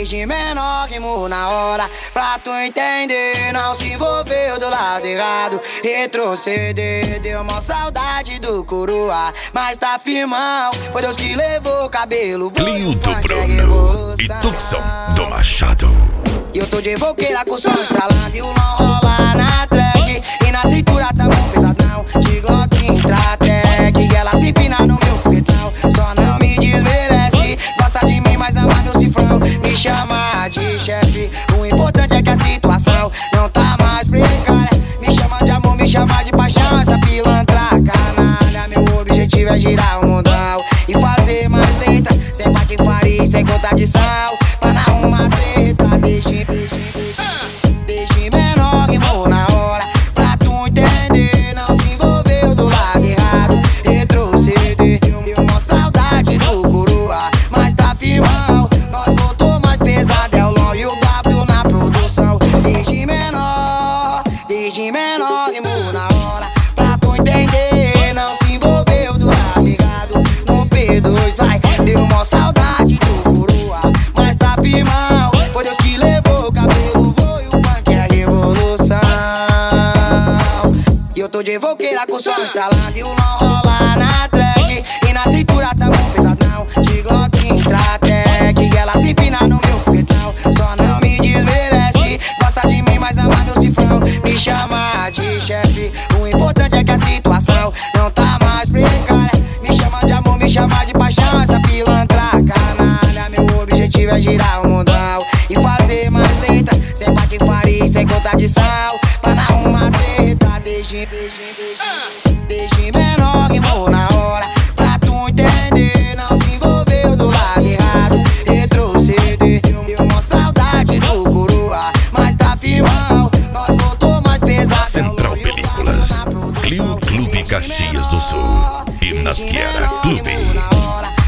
Desde menor rimou na hora, pra tu entender. Não se envolveu do lado errado, retroceder. Deu mó saudade do coroa, mas tá firmão. Foi Deus que levou o cabelo. Clinho do Bruno e Tucson do Machado. E eu tô de boqueira com o som estralando e o não rola na track. E na cintura tá mó pesadão, de Glock Intratec. E ela se empina no meu foguetão, só não me desmerece. Gosta de mim, mas ama meu cifrão. Me chama de chefe, o importante é que a situação não tá mais precária. Me chama de amor, me chama de paixão, essa pilantra canalha. Meu objetivo é girar o mundão e fazer mais letra, sem patifaria, sem contradição, pra não arrumar treta. Desde menor rimou na hora, pra tu entender. Não se envolveu do lado errado, retroceder. Deu uma saudade do coroa, mas tá firmão. Nós voltou mais pesado, é o LOL e o W na produção. Desde menor rimou na hora, pra tu entender. Não se envolveu do lado errado, no P2 vai. Deu uma saudade do coroa, mas tá firmão. Foi Deus que levou o cabelo, foi o funk, é a revolução. E eu tô de voqueira com o som estralando e o não rola na track. E na cintura tá mó pesadão, de Glock Intratec. E ela se empina no meu foguetão, só não me desmerece. Gosta de mim, mas ama meu cifrão. Me chama de chefe, o importante é que a situação não tá mais precária. Me chama de amor, me chama de paixão, essa pilantra canalha. Meu objetivo é girar o mundão e fazer mais letra, sem patifaria, sem contradição, pra não arrumar treta. Desde menor rimou na hora, pra tu entender. Não se envolveu do lado errado, retroceder. Deu uma saudade do coroa, mas tá firmão. Nós voltou mais pesado. Central Películas, Clio Clube Caxias do Sul e Nasquera Clube.